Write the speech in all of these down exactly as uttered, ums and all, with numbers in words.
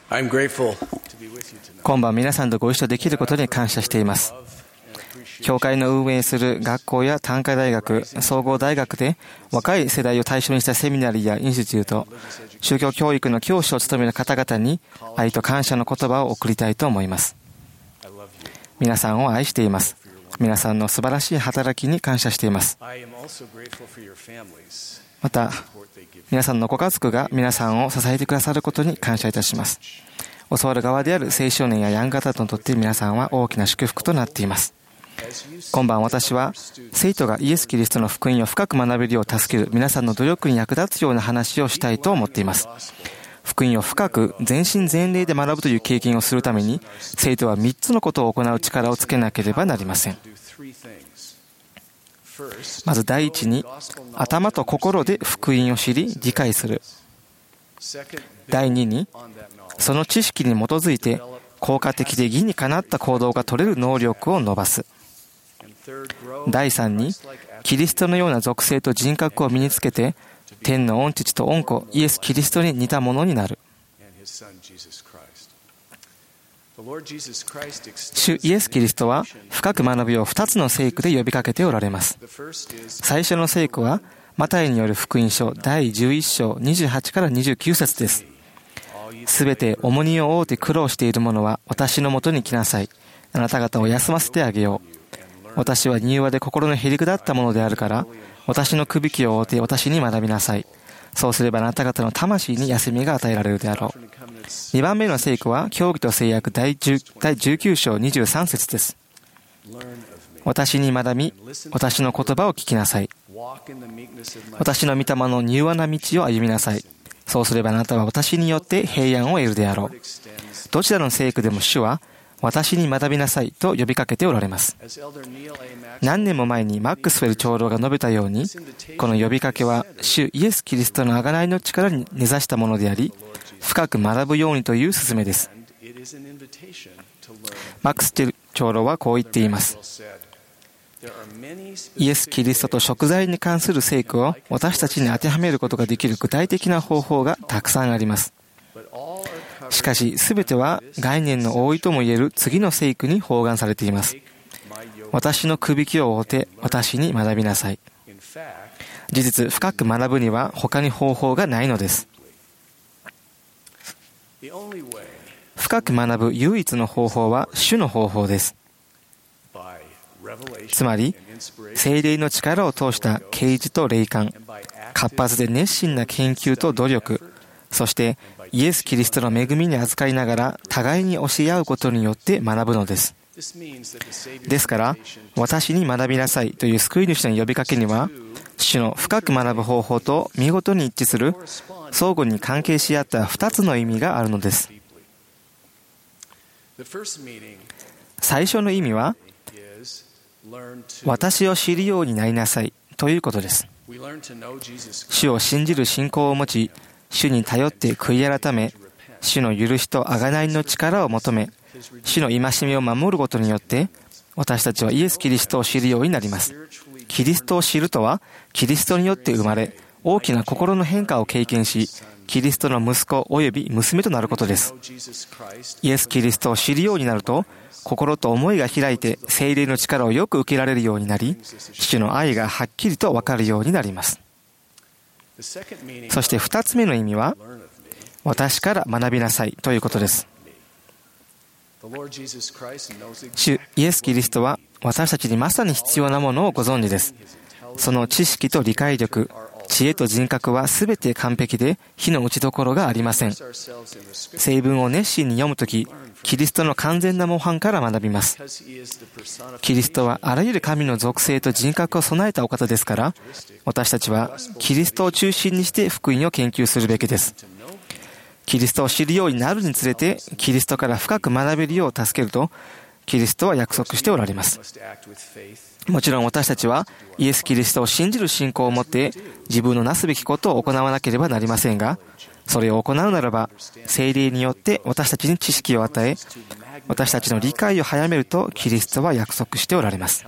今晩皆さんとご一緒できることに感謝しています。教会の運営する学校や短科大学、総合大学で若い世代を対象にしたセミナリやインスティテュート、宗教教育の教師を務める方々に愛と感謝の言葉を送りたいと思います。皆さんを愛しています。皆さんの素晴らしい働きに感謝しています。また、皆さんのご家族が皆さんを支えてくださることに感謝いたします。教わる側である青少年やヤングアダルトにとって皆さんは大きな祝福となっています。今晩私は生徒がイエス・キリストの福音を深く学べるよう助ける皆さんの努力に役立つような話をしたいと思っています。福音を深く全身全霊で学ぶという経験をするために生徒はみっつのことを行う力をつけなければなりません。まず第一に、頭と心で福音を知り理解する。第二に、その知識に基づいて効果的で義にかなった行動が取れる能力を伸ばす。第三に、キリストのような属性と人格を身につけて天の御父と御子イエス・キリストに似たものになる。主イエス・キリストは深く学ぶようふたつの聖句で呼びかけておられます。最初の聖句はマタイによる福音書だいじゅういっ章にじゅうはちからにじゅうきゅう節です。すべて重荷を負うて苦労している者は私のもとに来なさい。あなた方を休ませてあげよう。私は柔和で心のへりくだったものであるから私のくびきを負うて私に学びなさい。そうすればあなた方の魂に休みが与えられるであろう。にばんめの聖句は教義と制約だいじゅうきゅう章にじゅうさん節です。私に学び私の言葉を聞きなさい。私の御霊の柔和な道を歩みなさい。そうすればあなたは私によって平安を得るであろう。どちらの聖句でも主は私に学びなさいと呼びかけておられます。何年も前にマックスフェル長老が述べたように、この呼びかけは主イエス・キリストの贖いの力に根ざしたものであり、深く学ぶようにという勧めです。マックスフェル長老はこう言っています。イエス・キリストと贖罪に関する聖句を私たちに当てはめることができる具体的な方法がたくさんあります。しかし、すべては概念の多いとも言える次の聖句に包含されています。私のくびきを負うて私に学びなさい。事実、深く学ぶには他に方法がないのです。深く学ぶ唯一の方法は主の方法です。つまり、聖霊の力を通した啓示と霊感、活発で熱心な研究と努力、そしてイエス・キリストの恵みに預かりながら互いに教え合うことによって学ぶのです。ですから、私に学びなさいという救い主の呼びかけには、主の深く学ぶ方法と見事に一致する相互に関係し合ったふたつの意味があるのです。最初の意味は、私を知るようになりなさいということです。主を信じる信仰を持ち、主に頼って悔い改め、主の許しと贖いの力を求め、主の戒めを守ることによって、私たちはイエス・キリストを知るようになります。キリストを知るとは、キリストによって生まれ、大きな心の変化を経験し、キリストの息子及び娘となることです。イエス・キリストを知るようになると、心と思いが開いて、聖霊の力をよく受けられるようになり、主の愛がはっきりと分かるようになります。そして二つ目の意味は、私から学びなさいということです。主イエス・キリストは私たちにまさに必要なものをご存知です。その知識と理解力、知恵と人格はすべて完璧で非の打ちどころがありません。聖文を熱心に読むとき、キリストの完全な模範から学びます。キリストはあらゆる神の属性と人格を備えたお方ですから、私たちはキリストを中心にして福音を研究するべきです。キリストを知るようになるにつれて、キリストから深く学べるよう助けると、キリストは約束しておられます。もちろん私たちはイエス・キリストを信じる信仰を持って自分のなすべきことを行わなければなりませんが、それを行うならば聖霊によって私たちに知識を与え、私たちの理解を早めるとキリストは約束しておられます。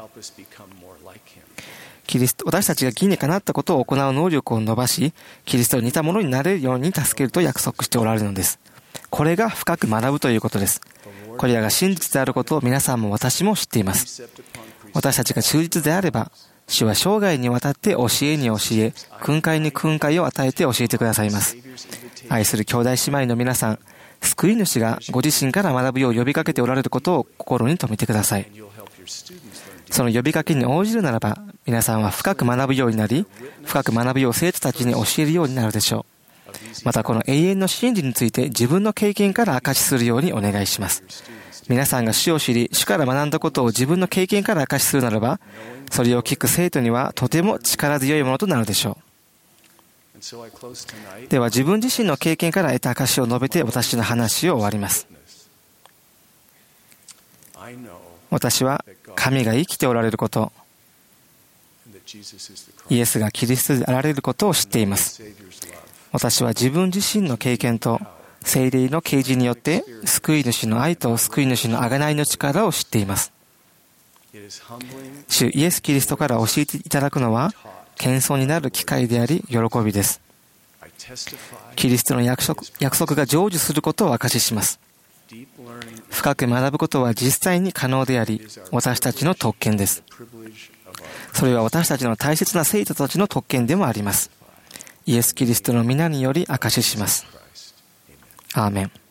キリスト、私たちが義にかなったことを行う能力を伸ばし、キリストに似たものになれるように助けると約束しておられるのです。 これが深く学ぶということです。これらが真実であることを皆さんも私も知っています。私たちが忠実であれば、主は生涯にわたって教えに教え、訓戒に訓戒を与えて教えてくださいます。愛する兄弟姉妹の皆さん、救い主がご自身から学ぶよう呼びかけておられることを心に留めてください。その呼びかけに応じるならば、皆さんは深く学ぶようになり、深く学ぶよう生徒たちに教えるようになるでしょう。またこの永遠の真理について自分の経験から証しするようにお願いします。皆さんが主を知り、主から学んだことを自分の経験から証しするならば、それを聞く生徒にはとても力強いものとなるでしょう。では自分自身の経験から得た証しを述べて私の話を終わります。私は神が生きておられること、イエスがキリストであられることを知っています。私は自分自身の経験と聖霊の啓示によって救い主の愛と救い主の贖いの力を知っています。主イエス・キリストから教えていただくのは謙遜になる機会であり喜びです。キリストの約束、約束が成就することを証しします。深く学ぶことは実際に可能であり、私たちの特権です。それは私たちの大切な生徒たちの特権でもあります。イエス・キリストの皆により証しします。アーメン。